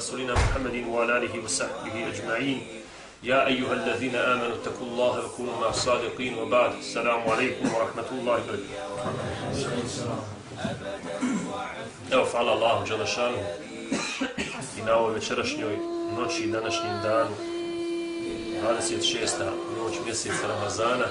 رسولنا محمد وعلى آله وصحبه أجمعين يا أيها الذين آمنوا اتقوا الله وكونوا مع الصادقين وبعد السلام عليكم ورحمة الله وبركاته. Evo, hvala Allahu Đelešanu i na ovoj večerašnjoj noći i današnjem danu, 26. noć mjeseca Ramazana.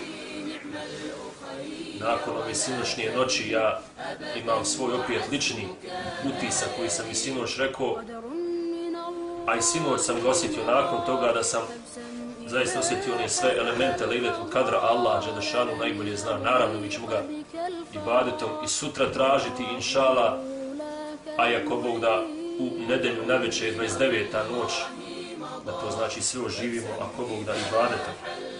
Nakon ove sinoćnje noći ja imam svoj opet lični utisak koji sam i sinoć rekao, a i sinoć sam ga osjetio nakon toga da sam zaista osjetio one sve elemente Lejletul Kadra. Allah Đelešanu najbolje zna. Naravno, mi ćemo ga ibadetom i sutra tražiti, inšala, a ako Bog da u nedelju navečer 29. noć, da to znači sve oživimo, ako Bog da ibadetom.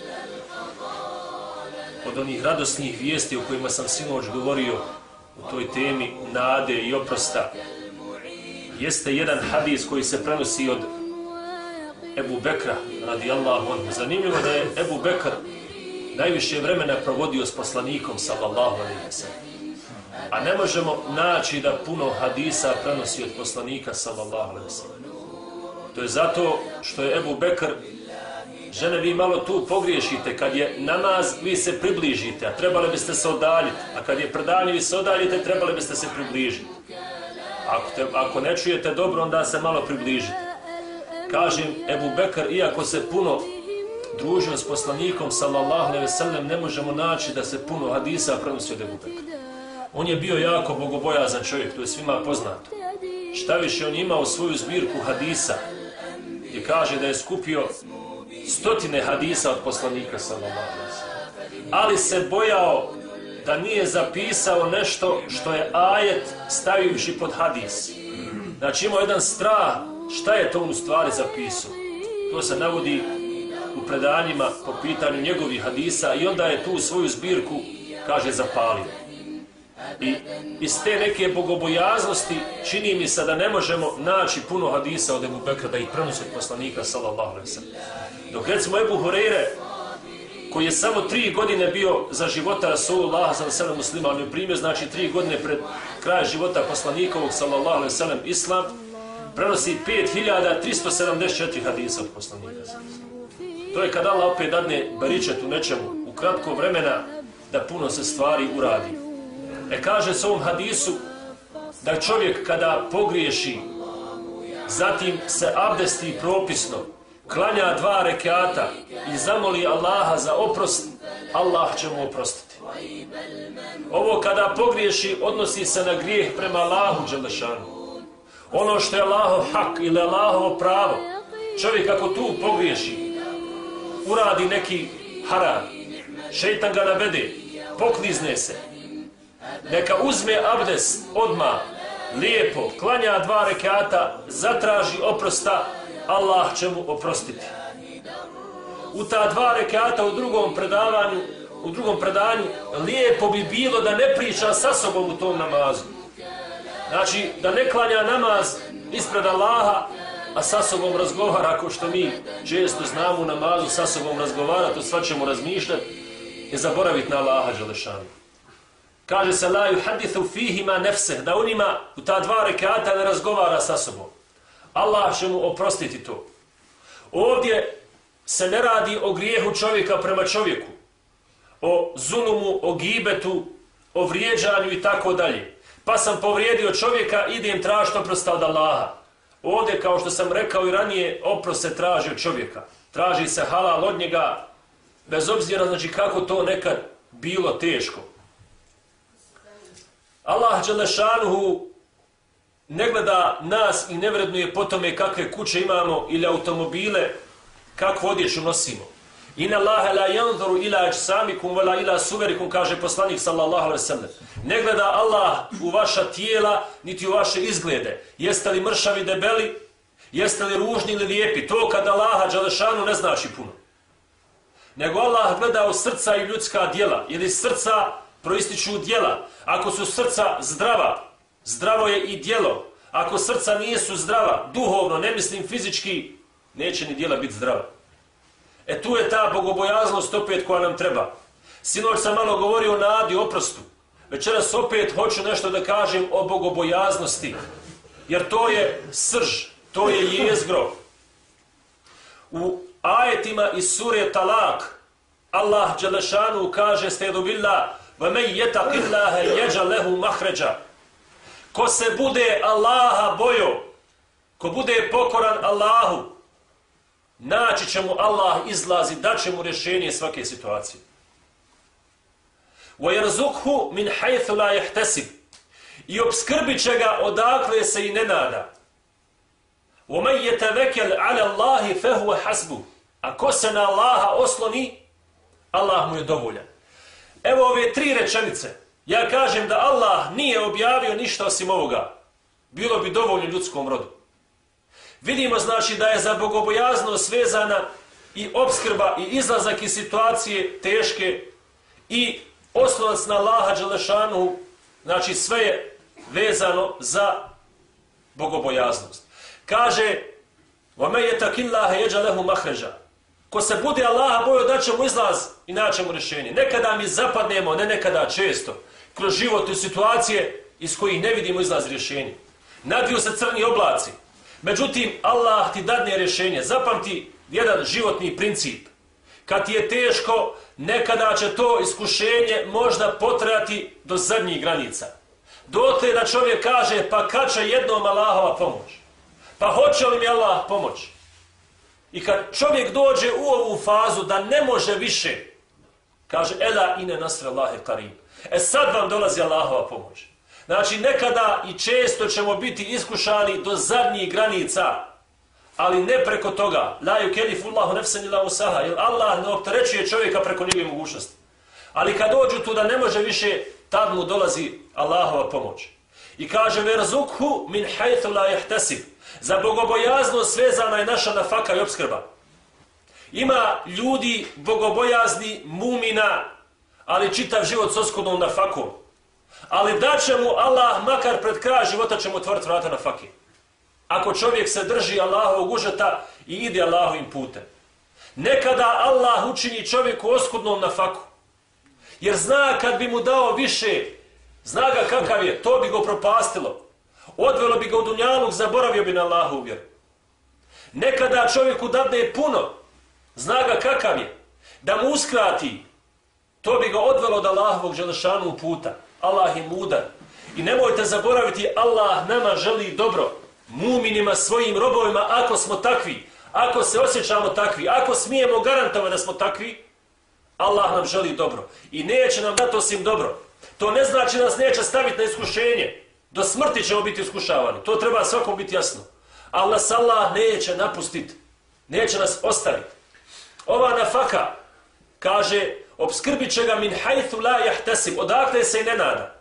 Od onih radosnih vijesti o kojima sam sinoć govorio u toj temi nade i oprosta, jeste jedan hadis koji se prenosi od Ebu Bekra radijallahu anhu. Zanimljivo da je Ebu Bekr najviše vremena provodio s poslanikom sallallahu alejhi ve sellem. A ne možemo naći da puno hadisa prenosi od poslanika sallallahu alejhi ve sellem. To je zato što je Ebu Bekr, žene, vi malo tu pogriješite, kad je namaz vi se približite, a trebali biste se odaljiti, a kad je predanje vi se odaljite, trebali biste se približiti. Ako ne čujete dobro, onda se malo približite. Kažem, Ebu Bekr, iako se puno družio s poslanikom sallallahu alejhi ve sellem, ne možemo naći da se puno hadisa prenosi od Ebu Bekra. On je bio jako bogobojazan čovjek, to je svima poznato. Šta više, on je imao svoju zbirku hadisa i kaže da je skupio stotine hadisa od poslanika sallallahu alejhi ve sellem. Ali se bojao da nije zapisao nešto što je ajet stavivši pod hadis. Znači imao jedan strah šta je to on u stvari zapisao. To se navodi u predanjima po pitanju njegovih hadisa i onda je tu svoju zbirku, kaže, zapalio. I iz te neke bogobojaznosti čini mi se da ne možemo naći puno hadisa od Ebu Bekra da ih prenosi od poslanika sallallahu alejhi ve sellem. Dok recimo Ebu Hureyre, koji je samo 3 godine bio za života Rasulullah sallallahu alejhi ve sellem musliman, je primio, znači 3 godine pred kraj života poslanikovog sallallahu alejhi ve sellem islam, prenosi 5374 hadisa od poslanika. To je kad Allah opet dadne baričet u nečemu, u kratko vremena, da puno se stvari uradi. Kaže se u ovom hadisu da čovjek kada pogriješi, zatim se abdesti propisno, klanja 2 rekata i zamoli Allaha za oprost, Allah će mu oprostiti. Ovo kada pogriješi odnosi se na grijeh prema Allahu Đelešanu. Ono što je Allahov hak ili Allahovo pravo, čovjek ako tu pogriješi, uradi neki haram, šejtan ga navede, poklizne se, neka uzme abdest odmah, lijepo, klanja 2 rekata, zatraži oprosta, Allah će mu oprostiti. U ta 2 rekata u drugom predanju, lijepo bi bilo da ne priča sa sobom u tom namazu. Znači, da ne klanja namaz ispred Allaha, a sa sobom razgovara, ako što mi često znamo u namazu sa sobom razgovarati, o sva ćemo razmišljati i zaboraviti na Allaha Đelešanu. Kaže se la yuhadithu fihima nefseh, da u njima u ta 2 rekata ne razgovara sa sobom. Allah će mu oprostiti to. Ovdje se ne radi o grijehu čovjeka prema čovjeku, o zulumu, o gibetu, o vrijeđanju i tako dalje. Pa sam povrijedio čovjeka, idem tražiti oprosta od Allaha. Ovdje, kao što sam rekao i ranije, oprost se traži od čovjeka. Traži se halal od njega, bez obzira, znači, kako to nekad bilo teško. Allah Đelešanuhu ne gleda nas i ne vrednuje po tome kakve kuće imamo ili automobile, kakvu odjeću nosimo. Inna Allahe la yanzuru ila ajsamikum wala ila suverikum, kaže poslanik sallallahu alejhi ve sellem. Ne gleda Allah u vaša tijela niti u vaše izglede. Jeste li mršavi, debeli, jeste li ružni ili lijepi. To kad Allaha Đelešanu ne znači puno. Nego Allah gleda u srca i ljudska djela. Jer iz srca proističu djela. Ako su srca zdrava, zdravo je i djelo. Ako srca nisu zdrava, duhovno, ne mislim fizički, neće ni djela biti zdrava. Tu je ta bogobojaznost opet koja nam treba. Sinoć sam malo govorio o nadi, oprostu. Večeras opet hoću nešto da kažem o bogobojaznosti. Jer to je srž, To je jezgro. U ajetima iz sure Talak Allah dželešanu kaže stedu billah وَمَنْ يَتَقِ اللَّهَ يَجَلْ لَهُ مَحْرَجًا. Ko se bude Allaha bojo, ko bude pokoran Allahu, naći će mu Allah izlazi, daće mu rješenje svake situacije. وَيَرْزُقْهُ مِنْ حَيْثُ لَا يَحْتَسِبْ. I obskrbit će ga odakle se i ne nada. وَمَنْ يَتَوَكَّلْ عَلَى اللَّهِ فَهُوَ حَسْبُهُ. A ko se na Allaha osloni, Allah mu je dovoljan. Evo ove 3 rečenice. Ja kažem da Allah nije objavio ništa osim ovoga. Bilo bi dovoljno ljudskom rodu. Vidimo znači da je za bogobojaznost vezana i opskrba i izlazak iz situacije teške i oslonac na Allaha dželešanu, znači sve je vezano za bogobojaznost. Kaže وَمَنْ يَتَقِ اللَّهَ يَجْعَلْ لَهُ مَخْرَجًا. Ko se bude Allaha bojao, da će mu izlaz i naći mu rješenje. Nekada mi zapadnemo, ne nekada često, kroz život u situacije iz kojih ne vidimo izlaz rješenja. Nadviju se crni oblaci. Međutim, Allah ti dadne rješenje. Zapamti jedan životni princip. Kad ti je teško, nekada će to iskušenje možda potrajati do zadnjih granica. Dotle da čovjek kaže, pa kad će jednom Allahova pomoć? Pa hoće li mi Allah pomoć? I kad čovjek dođe u ovu fazu da ne može više, kaže, ela ine nasr Allahi qarib. Sad vam dolazi Allahova pomoć. Znači, nekada i često ćemo biti iskušani do zadnjih granica, ali ne preko toga. La yukellifu Allahu nafsan illa wusaha. Jer Allah ne opterećuje čovjeka preko njegove mogućnosti. Ali kad dođu tu da ne može više, tad mu dolazi Allahova pomoć. I kaže, verzukhu min haythu la yahtasib. Za bogobojaznost svezana je naša nafaka i opskrba. Ima ljudi bogobojazni, mumina, ali čitav život s oskudnom nafakom. Ali da će mu Allah, makar pred kraj života će mu otvoriti vrata nafake. Ako čovjek se drži Allahovog užeta i ide Allahovim putem. Nekada Allah učini čovjeku oskudnom nafaku. Jer zna kad bi mu dao više, zna ga kakav je, to bi go propastilo. Odvelo bi ga u dunjaluk, zaboravio bi na Allahu vjeru. Nekada čovjeku dadne puno, zna ga kakav je, da mu uskrati, to bi ga odvelo od Allahovog dželešanu puta. Allah je mudar. I nemojte zaboraviti, Allah nama želi dobro, muminima, svojim robovima, ako smo takvi, ako se osjećamo takvi, ako smijemo garantovati da smo takvi, Allah nam želi dobro. I neće nam dati osim dobro. To ne znači da nas neće staviti na iskušenje. Do smrti ćemo biti iskušavani. To treba svakom biti jasno. Ali nas Allah neće napustiti. Neće nas ostaviti. Ova nafaka, kaže, obskrbit će ga min haythu la yahtasib. Odakle se i ne nada.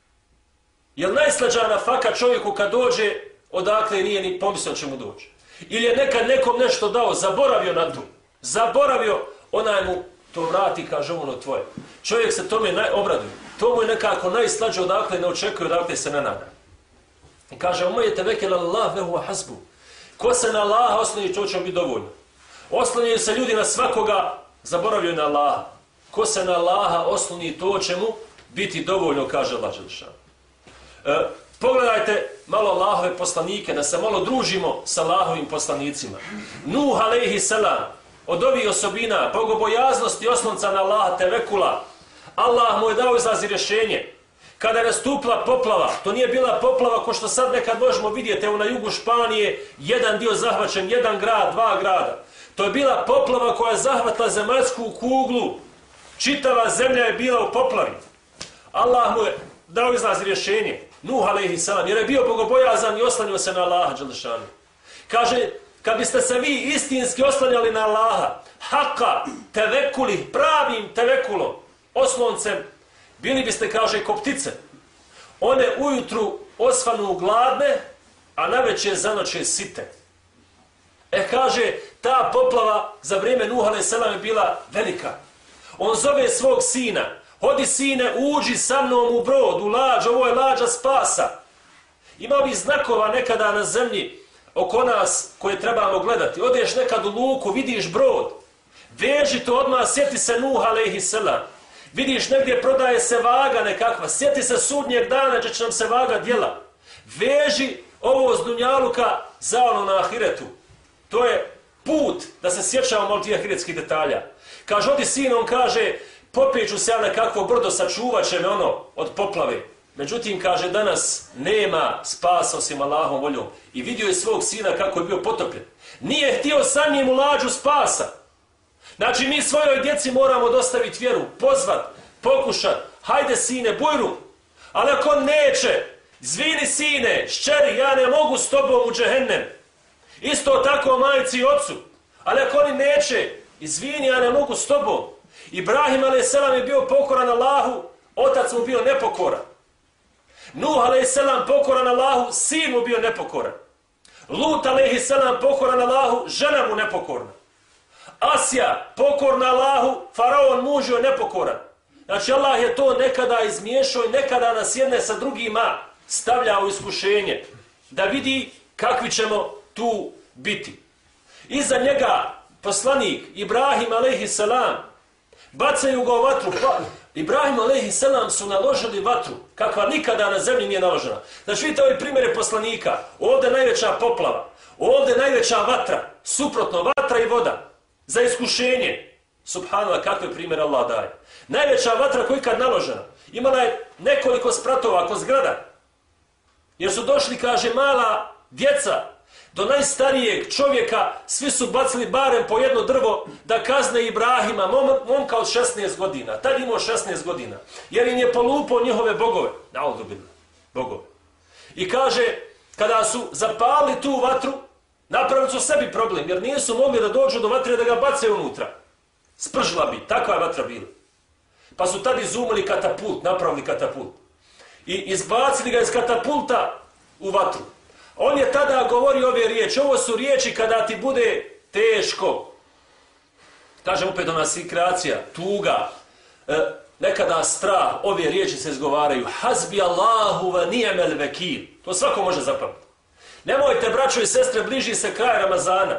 Jer najslađa nafaka čovjeku kad dođe, odakle nije ni pomislio će mu doći. Ili je nekad nekom nešto dao, zaboravio na to. Zaboravio, onaj mu to vrati, kaže ono tvoje. Čovjek se tome obraduje. To mu je nekako najslađe, odakle ne očekuje, odakle se ne nada. I kaže, umaj tevekel Allah vehu hasbu. Ko se na Allaha osloni, to će biti dovoljno. Oslonjuju se ljudi na svakoga, zaboravljaju na Allaha. Ko se na Allaha osloni, to će mu biti dovoljno, kaže Allah dželešanu. Pogledajte malo Allahove poslanike, da se malo družimo sa Allahovim poslanicima. Nuh alejhi selam, od ovih osobina, bogobojaznosti, oslonca na Allaha, tevekula, Allah mu je dao izlazi rješenje. Kada je nastupila poplava, to nije bila poplava ko što sad nekad možemo vidjeti, evo na jugu Španije, jedan dio zahvaćen, jedan grad, 2 grada. To je bila poplava koja je zahvatila zemaljsku kuglu. Čitava zemlja je bila u poplavi. Allah mu je dao izlazi rješenje. Nuh alejhi selam, jer je bio bogobojazan i oslanjao se na Allaha dželešanu. Kaže, kad biste se vi istinski oslanjali na Allaha, haka, tevekuli, pravim tevekulom, osloncem, bili biste, kaže, ko ptice. One ujutru osvanu gladne, a navečer zanoće site. Kaže, ta poplava za vrijeme Nuh alejhi selam je bila velika. On zove svog sina, hodi sine, uđi sa mnom u brod, u lađ, ovo je lađa spasa. Ima ovih znakova nekada na zemlji oko nas koje trebamo gledati. Odeš nekad u luku, vidiš brod, veži to odmah, sjeti se Nuh alejhi selam. Vidiš negdje prodaje se vaga nekakva, sjeti se sudnjeg dana gdje će nam se vaga djela. Veži ovo s dunjaluka za ono na ahiretu. To je put da se sjećamo tih ahiretskih detalja. Kaže, odi sinom, kaže, popeću se ja na kakvo brdo, sačuvat će me ono od poplave. Međutim, kaže, danas nema spasa osim Allahom voljom. I vidio je svog sina kako je bio potopljen. Nije htio sa njim u lađu spasa. Znači, mi svojoj djeci moramo dostaviti vjeru, pozvat, pokušat, hajde sine, bujru. Ali ako neće, zvini sine, šćeri, ja ne mogu s tobom u džehennem. Isto tako majci i ocu. Ali ako oni neće, izvini, ja ne mogu s tobom. Ibrahim a.s. je bio pokoran Allahu, otac mu bio nepokoran. Nuh a.s. pokoran Allahu, sin mu bio nepokoran. Lut a.s. pokoran Allahu, žena mu nepokorna. Asija pokorna Allahu, faraon muž je nepokoran. Znači Allah je to nekada izmiješao i nekada nas jedne sa drugima stavlja u iskušenje. Da vidi kakvi ćemo tu biti. Iza njega poslanik Ibrahim a.s. bacaju ga u vatru. Ibrahim a.s. su naložili vatru kakva nikada na zemlji nije naložena. Znači vidite ovi primjere poslanika. Ovdje najveća poplava. Ovdje najveća vatra. Suprotno, vatra i voda. Za iskušenje. Subhanallah, kakve primjere Allah daje. Najveća vatra koja je ikad naložena. Imala je nekoliko spratova oko zgrada. Jer su došli, kaže, mala djeca do najstarijeg čovjeka, svi su bacili barem po jedno drvo da kazne Ibrahima, momka od 16 godina. Tad imao 16 godina. Jer im je polupao njihove bogove. Naudzubillah, bogove. I kaže, kada su zapali tu vatru, napravili su sebi problem, jer nisu mogli da dođu do vatre da ga bace unutra. Spržila bi, takva je vatra bila. Pa su tad izumili katapult, napravili katapult. I izbacili ga iz katapulta u vatru. On je tada govorio ove riječi. Ovo su riječi kada ti bude teško. Kažem opet ona kreacija, tuga, nekada strah. Ove riječi se izgovaraju. Hasbi Allahu wa ni'mal vekil. To svako može zapamtiti. Nemojte, braćo i sestre, bliži se kraj Ramazana.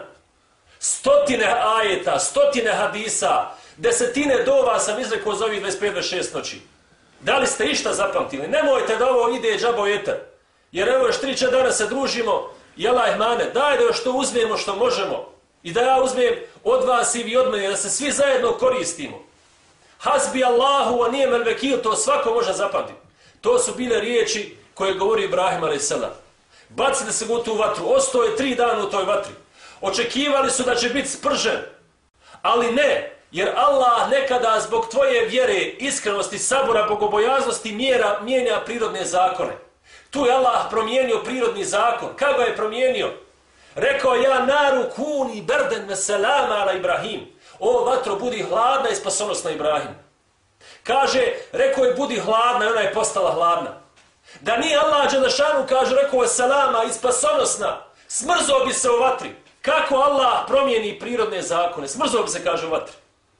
Stotine ajeta, stotine hadisa, desetine dova sam izrekao za ovih 25-26 noći. Da li ste išta zapamtili? Nemojte da ovo ide džabo eter. Jer evo još 3-4 dana se družimo, jelaj mane, daj da još to uzmemo što možemo. I da ja uzmem od vas i vi od mene, da se svi zajedno koristimo. Hasbi Allahu wa ni'mal vekil, to svako može zapamtiti. To su bile riječi koje govori Ibrahim a.s. Bacite se u tu vatru, ostao je 3 dana u toj vatri. Očekivali su da će biti spržen, ali ne, jer Allah nekada zbog tvoje vjere, iskrenosti, sabora, bogobojaznosti mijenja prirodne zakone. Tu je Allah promijenio prirodni zakon. Kako je promijenio? Rekao, ja naru kuni berden ve selama ala Ibrahim. O vatro, budi hladna i spasonosna Ibrahim. Kaže, rekao je, budi hladna i ona je postala hladna. Da nije Allah Đelešanu, kaže, rekao je selama i spasonosna, smrzao bi se u vatri. Kako Allah promijeni prirodne zakone? Smrzao bi se, kaže, u vatri.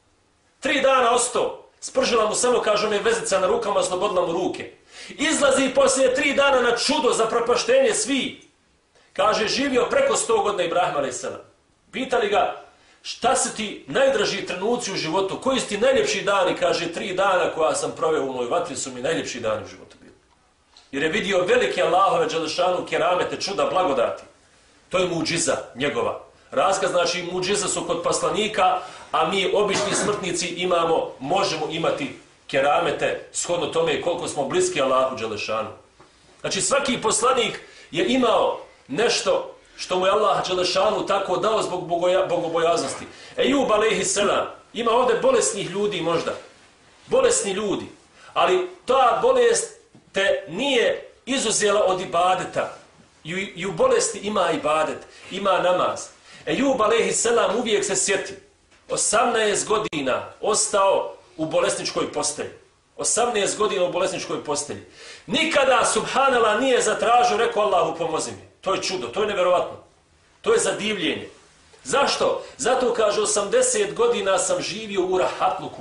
3 dana ostao. Spržila mu samo, kaže, one vezica na rukama, oslobodila mu ruke. Izlazi poslije 3 dana na čudo za propaštenje svi. Kaže, živio preko 100 godina Ibrahim a.s. Pitali ga, šta su ti najdraži trenuci u životu? Koji su ti najljepši dani? Kaže, 3 dana koja sam proveo u mojoj vatri su mi najljepši dani u životu bili. Jer je vidio velike Allahove Đelešanu keramete, čuda, blagodati. To je muđiza njegova. Razkaz, znači, muđiza su kod poslanika, a mi, obični smrtnici, možemo imati keramete shodno tome koliko smo bliski Allahu Đelešanu. Znači, svaki poslanik je imao nešto što mu je Allah Đelešanu tako dao zbog bogobojaznosti. Ejub a.s. ima ovdje bolesnih ljudi možda. Bolesni ljudi. Ali ta bolest te nije izuzela od ibadeta. I u bolesti ima ibadet, ima namaz. Ejub a.s. uvijek se sjeti. 18 godina ostao u bolesničkoj postelji. 18 godina u bolesničkoj postelji. Nikada, subhanallah, nije zatražio, rekao Allahu pomozi mi. To je čudo, to je nevjerovatno. To je zadivljenje. Zašto? Zato, kaže, 80 godina sam živio u rahatluku.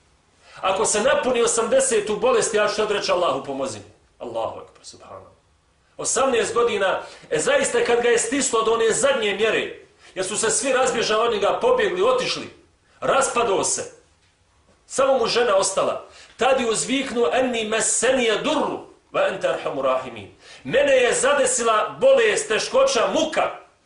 Ako se napuni 80 u bolesti, ja ću sad reći Allahu pomozi mi. Allahu ekber, subhanallah. 18 godina, zaista kad ga je stislo do one zadnje mjere, jer su se svi razbježali od njega, pobjegli, otišli, raspadao se. Samo mu žena ostala. Tad je uzviknuo, enni mesenije durru, va ente arhamu rahimin. Mene je zadesila bolest, teškoća, muka,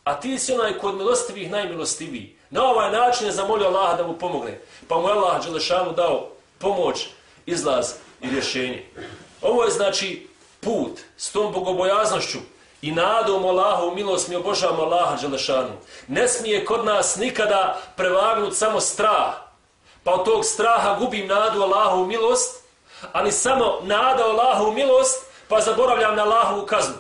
a ti si onaj kod milostivih najmilostiviji. Na ovaj način je zamolio Allaha da mu pomogne, pa mu Allah dželešanu dao pomoć, izlaz i rješenje. Ovo je znači put s tom bogobojaznošću i nadom Allahovu milost, mi obožavamo Allaha dželešanu. Ne smije kod nas nikada prevagnuti samo strah, pa od tog straha gubim nadu Allahovu milost, ali samo nada Allahovu milost, pa zaboravljam na Allahovu kaznu.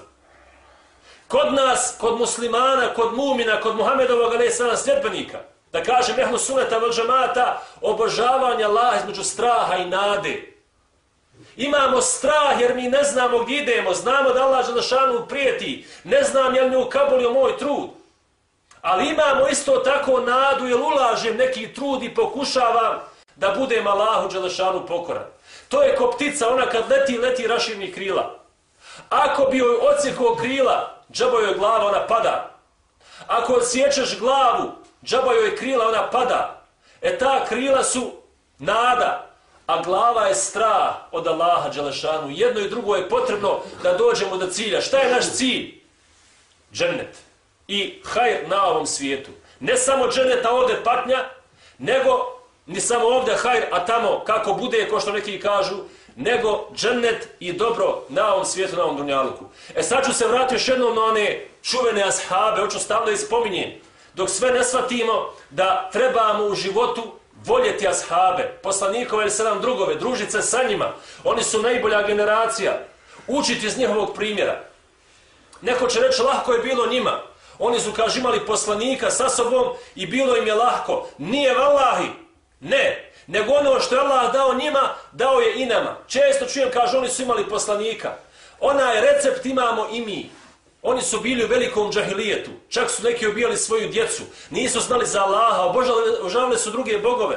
Kod nas, kod muslimana, kod mumina, kod Muhammedovog alejhiselam sljedbenika, da kažem ehlu suneta vel džemata, obožavanje Allaha između straha i nade. Imamo strah jer mi ne znamo gdje idemo, znamo da Allah dželešanu prijeti, ne znam je li mi ukabulio moj trud. Ali imamo isto tako nadu jer ulažem neki trud i pokušavam da budem Allahu dželešanu pokoran. To je ko ptica, ona kad leti raširni krila. Ako bi joj odsjekao krila, džaba joj glava, ona pada. Ako odsječeš glavu, džaba joj krila, ona pada. Ta krila su nada, a glava je strah od Allaha dželešanu. Jedno i drugo je potrebno da dođemo do cilja. Šta je naš cilj? Džennet. I hajr na ovom svijetu. Ne samo dženneta ovdje patnja, nego ni samo ovdje hajr, a tamo kako bude, ko što neki kažu, nego džennet i dobro na ovom svijetu, na ovom dunjaluku. Sad ću se vratiti još jednom na one čuvene ashabe, hoću stalno i spominjem, dok sve ne shvatimo da trebamo u životu voljeti ashabe, poslanikove ili 7 drugove, družiti se sa njima. Oni su najbolja generacija. Učiti iz njihovog primjera. Neko će reći lahko je bilo njima. Oni su, kaže, imali poslanika sa sobom i bilo im je lahko. Nije vallahi. Ne. Nego ono što je Allah dao njima, dao je i nama. Često čujem, kaže, oni su imali poslanika. Onaj recept imamo i mi. Oni su bili u velikom džahilijetu. Čak su neki ubijali svoju djecu. Nisu znali za Allaha, obožavali su druge bogove.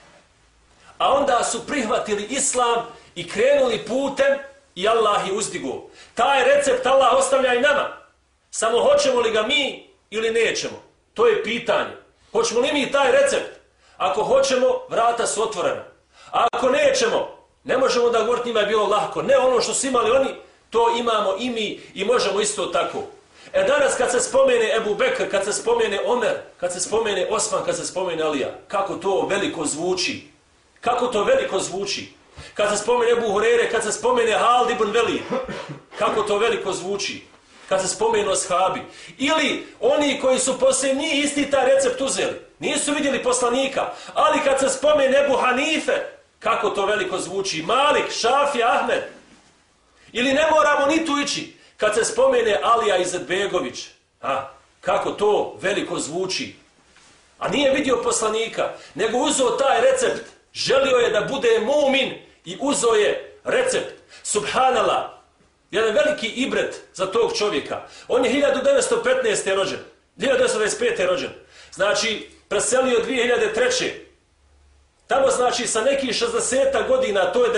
A onda su prihvatili islam i krenuli putem i Allah je uzdigao. Taj recept Allah ostavlja i nama. Samo hoćemo li ga mi ili nećemo? To je pitanje. Hoćemo li mi taj recept? Ako hoćemo, vrata su otvorena. A ako nećemo, ne možemo da govoriti njima je bilo lahko. Ne ono što su imali oni, to imamo i mi i možemo isto tako. Danas kad se spomene Ebu Bekr, kad se spomene Omer, kad se spomene Osman, kad se spomene Alija, kako to veliko zvuči. Kako to veliko zvuči. Kad se spomene Ebu Hurere, kad se spomene Halid ibn Velid, kako to veliko zvuči. Kad se spomenu ashabi. Ili oni koji su poslije njih isti taj recept uzeli. Nisu vidjeli poslanika. Ali kad se spomene Ebu Hanife, kako to veliko zvuči. Malik, Šafija, Ahmed. Ili ne moramo ni tu ići. Kad se spomene Alija Izetbegović. Kako to veliko zvuči. A nije vidio poslanika. Nego uzeo taj recept. Želio je da bude mumin. I uzeo je recept. Subhanallah. Jedan veliki ibret za tog čovjeka. On je 1915. rođen. 1925. rođen. Znači, preselio 2003. Tamo znači sa nekih 60 godina, to je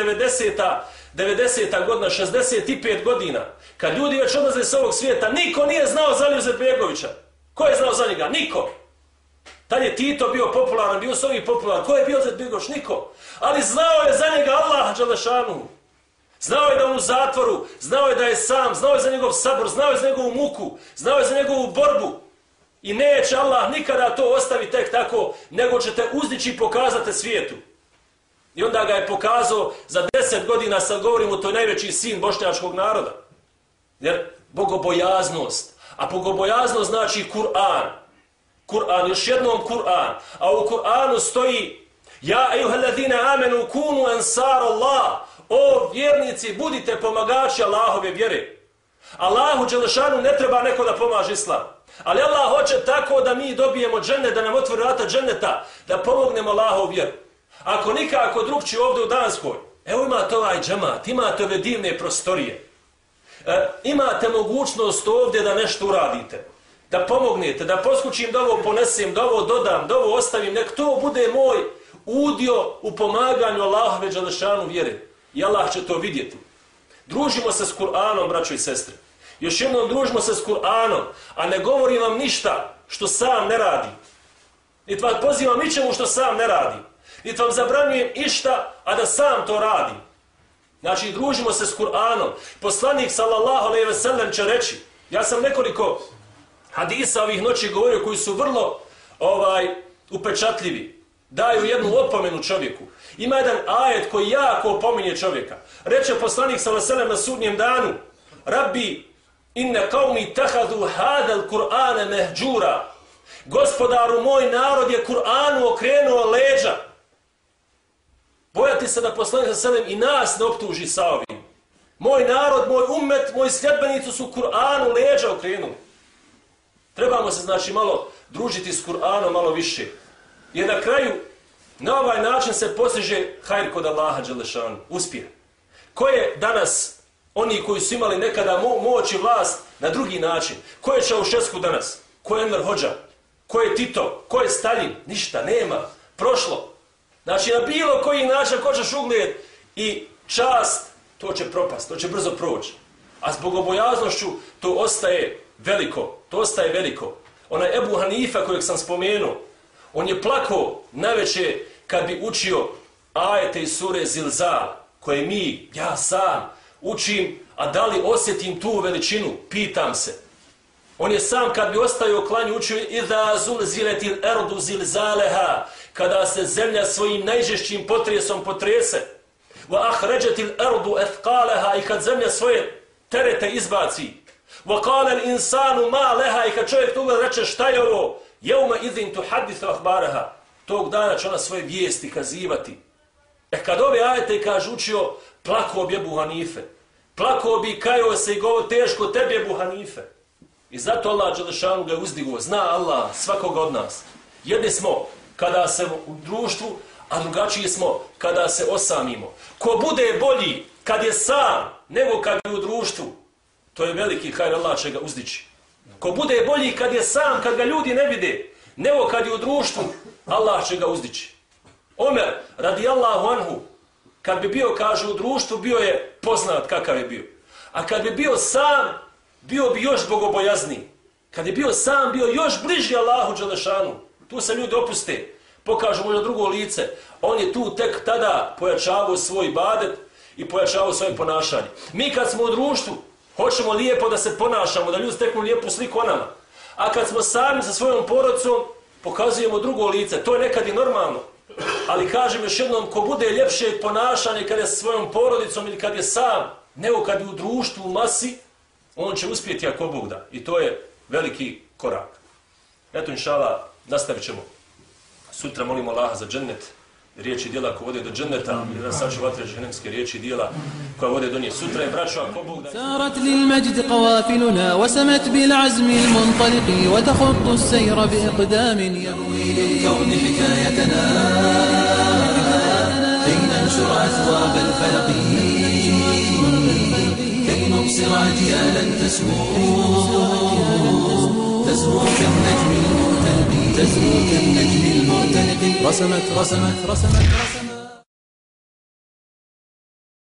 90. godina, 65 godina. Kad ljudi već odlaze s ovog svijeta, niko nije znao za Aliju Izetbegovića. Ko je znao za njega? Niko. Tad je Tito bio popularan, bio su ovi popularan. Ko je bio Izetbegović? Niko. Ali znao je za njega Allah dželešanu. Znao je da on u zatvoru, znao je da je sam, znao je za njegov sabor, znao je za njegovu muku, znao je za njegovu borbu. I neće Allah nikada to ostavi tek tako, nego će te uzdići i pokazati svijetu. I onda ga je pokazao za 10 godina, sad govorimo, to je najveći sin bošnjačkog naroda. Jer bogobojaznost. A bogobojaznost znači Kur'an. Kur'an, još jednom Kur'an. A u Kur'anu stoji Ja ejuhalladine amenu kunu ansar Allah. O vjernici, budite pomagači Allahove vjere. Allahu dželešanu ne treba neko da pomaže islam. Ali Allah hoće tako da mi dobijemo džennet, da nam otvori vrata dženneta, da pomognemo Allahovu vjeru. Ako nikako drugčije ovdje u Danskoj, evo imate ovaj džemat, imate ove divne prostorije. Imate mogućnost ovdje da nešto uradite, da pomognete, da poskućim, da ovo ponesem, da ovo dodam, da ovo ostavim, nek to bude moj udio u pomaganju Allahove dželešanu vjere. I Allah će to vidjeti. Družimo se s Kur'anom, braćo i sestre. Još jednom družimo se s Kur'anom, a ne govorim vam ništa što sam ne radi. Niti vam pozivam ničemu što sam ne radi. Niti vam zabranjujem išta, a da sam to radi. Znači, družimo se s Kur'anom. Poslanik sallallahu alejhi ve sellem će reći, ja sam nekoliko hadisa ovih noći govorio koji su vrlo upečatljivi. Daju jednu opomenu čovjeku. Ima jedan ajet koji jako opominje čovjeka. Reče poslanik sallallahu alejhi ve sellem na sudnjem danu: Rabbi, inne qaumi tahadu hadal Kur'ana mehđura. Gospodaru, moj narod je Kur'anu okrenuo leđa. Bojati se da poslanik sallallahu alejhi ve sellem i nas ne optuži sa ovim. Moj narod, moj ummet, moji sljedbenici su Kur'anu leđa okrenuli. Trebamo se znači malo družiti s Kur'anom malo više. Jer na kraju, na ovaj način se postiže hajr kod Allaha dželešanu, uspjeh. Ko je danas, oni koji su imali nekada moć i vlast na drugi način? Ko je Čaušesku danas? Ko je Enver Hodža? Ko je Tito? Ko je Stalin? Ništa, nema. Prošlo. Znači, na bilo koji način, ko ćeš ugled i čast, to će propast, to će brzo proći. A s bogobojaznošću to ostaje veliko. To ostaje veliko. Onaj Ebu Hanifa kojeg sam spomenuo, on je plakao najveće kad bi učio ajete iz sure Zilzal, koje mi, ja sam, učim, a da li osjetim tu veličinu, pitam se. On je sam kad bi ostavio klanju učio Iza zulziletil erdu zilzaleha, kada se zemlja svojim najžešćim potresom potrese, wa ahređetil erdu ethqaleha, i kad zemlja svoje terete izbaci, wa qala insanu ma leha, i kad čovjek tu reče šta je ovo, Jeuma idhin tuhadithu ahbaraha. Tog dana će ona svoje vijesti kazivati. Kad ove ajete kaže učio, plakao bi Ebu Hanife. Plakao bi, kajao se i govor teško tebi Ebu Hanife. I zato Allah dželešanu ga uzdigao. Zna Allah svakoga od nas. Jedni smo kada se u društvu, a drugačiji smo kada se osamimo. Ko bude bolji kad je sam nego kad je u društvu, to je veliki hajr, Allah će ga uzdići. Ko bude bolji kad je sam, kad ga ljudi ne vide, nego kad je u društvu, Allah će ga uzdići. Omer, radijallahu anhu, kad bi bio, kaže, u društvu, bio je poznat kakav je bio. A kad bi bio sam, bio bi još bogobojazniji. Kad je bio sam, bio još bliži Allahu dželešanu. Tu se ljudi opuste, pokažu možda drugo lice. On je tu tek tada pojačavao svoj ibadet i pojačavao svoje ponašanje. Mi kad smo u društvu, hoćemo lijepo da se ponašamo, da ljudi steknu lijepu sliku o nama. A kad smo sami sa svojom porodicom, pokazujemo drugo lice. To je nekad i normalno. Ali kažem još jednom, ko bude ljepšeg ponašanja kad je sa svojom porodicom ili kad je sam, nego kad je u društvu, u masi, on će uspjeti ako Bog da. I to je veliki korak. Eto, inšala, nastavit ćemo. Sutra molimo Allaha za džennet, riječi dijela koje vode do dženneta, i da saču vatre džehennemske riječi dijela koje vode do nje. Sutra je, braćo, ako Bog da... سارت للمجد قوافلنا وسمت بالعزم المنطلق وتخط السير بإقدام يروي للكون حكايتنا كي ننشر أثواب الفلق كي نبصر أجيالا تسمو كالنجم المرتلق رسمت